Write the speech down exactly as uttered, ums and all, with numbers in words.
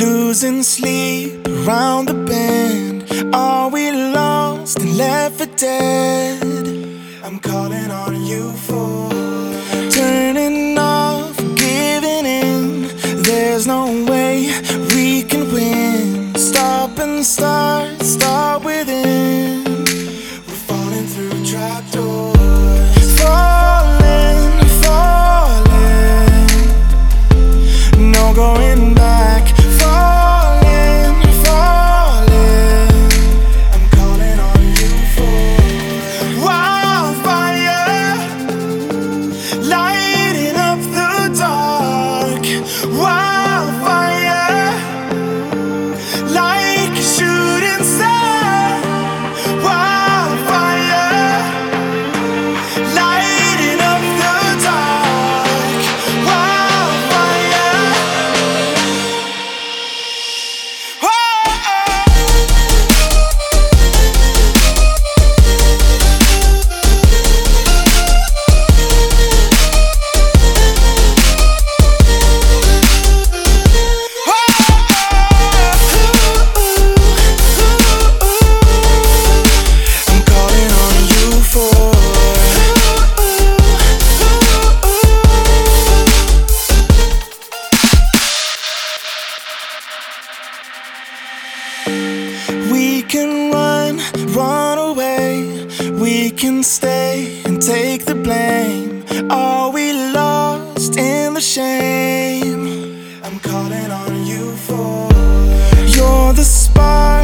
losing sleep around the bend. Are we lost and left for dead? I'm calling on you for turning off, giving in. There's no way we can win. Stop and start, start within. We're falling through trapdoors, falling, falling, no going back. Falling, falling, I'm calling on you for wildfire, lighting up the dark. Wildfire, like a shooting star. Wildfire, lighting up the dark. Wildfire. Oh, I'm calling on you for we can run, run away. We can stay and take the blame. Are we lost in the shame? I'm calling on you for you're the spark